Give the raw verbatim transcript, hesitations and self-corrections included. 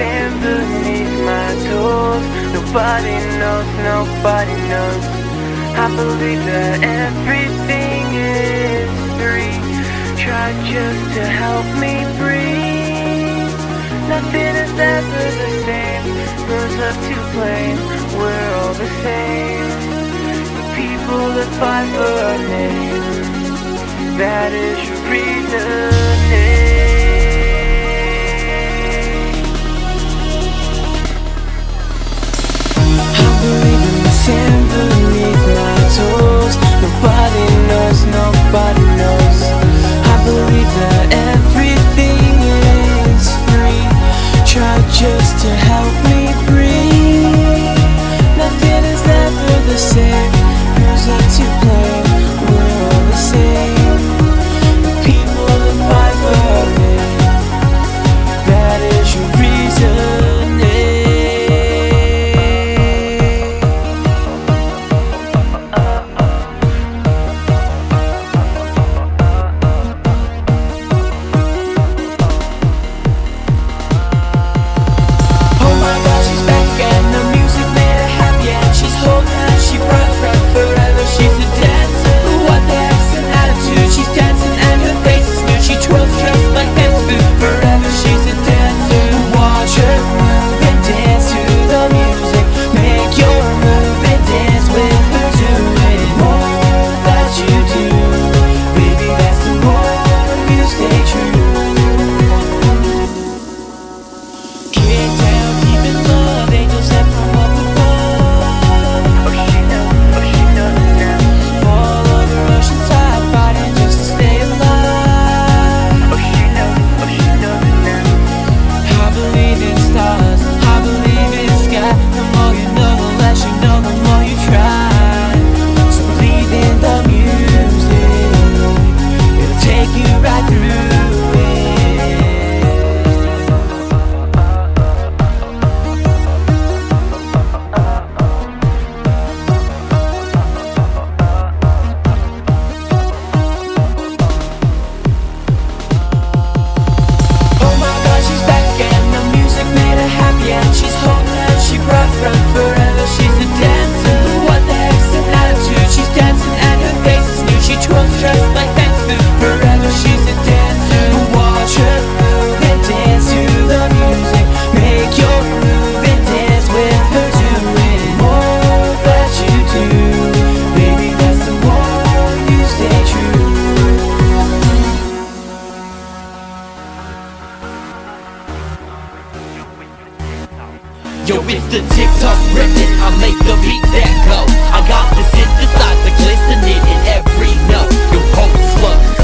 sand beneath my toes. Nobody knows, nobody knows. I believe that everything is free. Try just to help me breathe. Nothing is ever the same. Rose up to blame, we're all the same. The people that fight for our name, that is your reasoning. I believe in the sand beneath my toes. Nobody knows, nobody knows. I believe that everything is free. Try just to help me breathe. Nothing is ever the same. Who's up to blame? We're all the same. The people that fight for our name, that is your reasoning. Oh my God, she's back and the music made her happy, and she's holding her, she brought back forever. She's a dancer, what the heck's an attitude? She's dancing and her face is new. She twirls just like dance food. Forever she's a dancer. Watch her move and dance to the music. Make your move and dance with her. Doing more that you do, baby, that's the more you stay true. Kick down, deep in love, angels sent from up above. Oh, she knows, oh, she knows now. Fall over ocean tide, fighting just to stay alive. Oh, she knows, oh, she knows now. I believe in stars, I believe in sky. The more you know, the less you know, the more you try. So believe in the music, it'll take you right through it. Oh my God, she's back and the music made her happy, and she's holding her, she brought from forever. She's a dancer, what the heck's an attitude? She's dancing and her face is new. She twirls just like dance food. Forever she's a dancer. Watch her move and dance to the music. Make your move and dance with her. Doing more that you do, baby, that's the more you stay true. Yo, it's the TikTok ripping, I make the beats that go. I got the synthesizer glistening in every note. Yo, pulse flux,